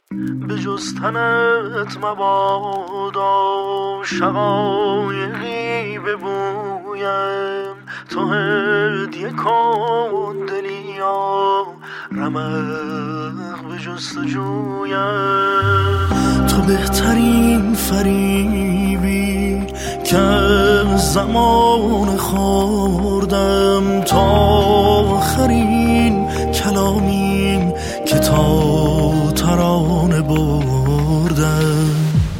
به جز تنت مبادا شقایقی ببویم، تو هدیه کن دلیا رمق به جستجویم. تو بهترین فریبی که زمان خوردم، تا آخرین کلامیم که تا ترانه بردم.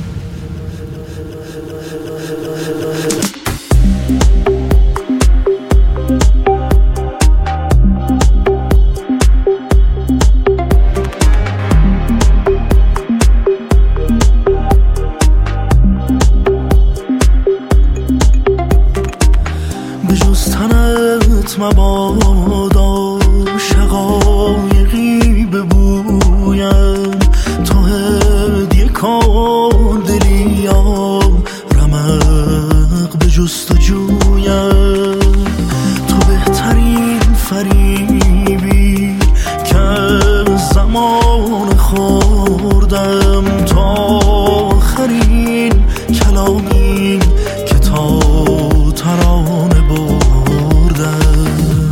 به جز تنت مبادا شقایقی ببویم، تو هدیه کن دلیام رمق به جستجویم. تو بهترین فریبی که زمان خوردم، تا آخرین کلامیم که تا ترانه بردم.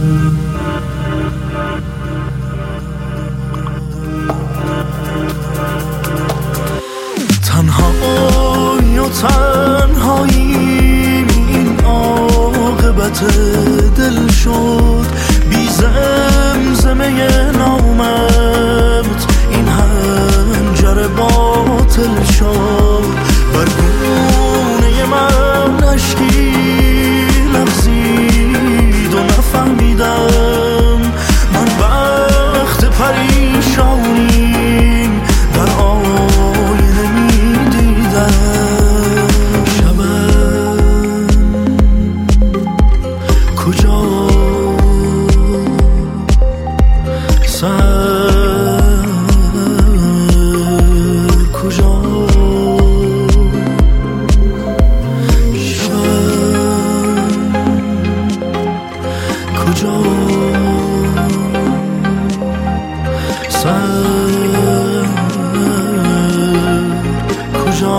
تنهایی و تنهایی این عاقبت دل شد، بی زمزمه نامت این هنجر باطل شد. بر گونه من اشکی لغزید و نفهمیدم من وقت پریشانیم در آینه میدیدم. شبم کجا سر کجا کجا سر کجا.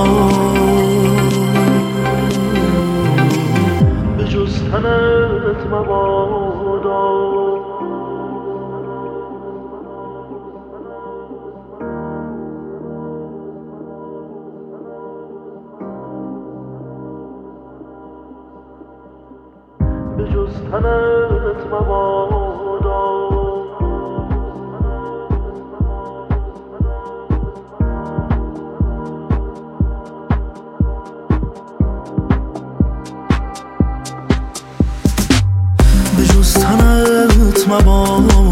به جز تنت مبادا به جز تنت مبادا به جز تنت مبادا